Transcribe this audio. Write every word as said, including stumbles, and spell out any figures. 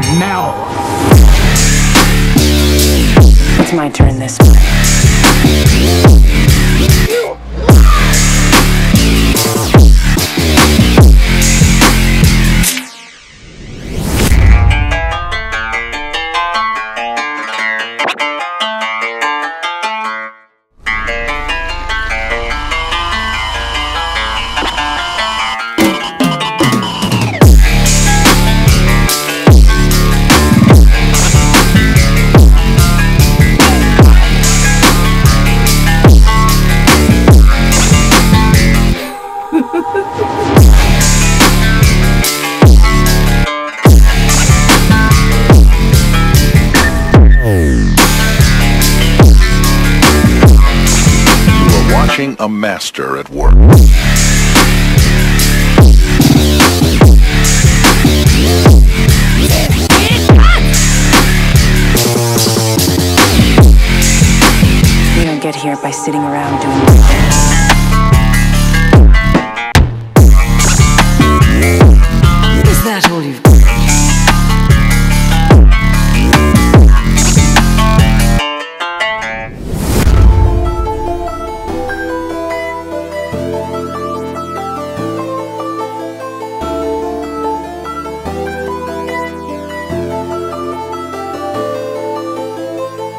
now. It's my turn this time. A master at work. You don't get here by sitting around doing nothing. Is that all you've got?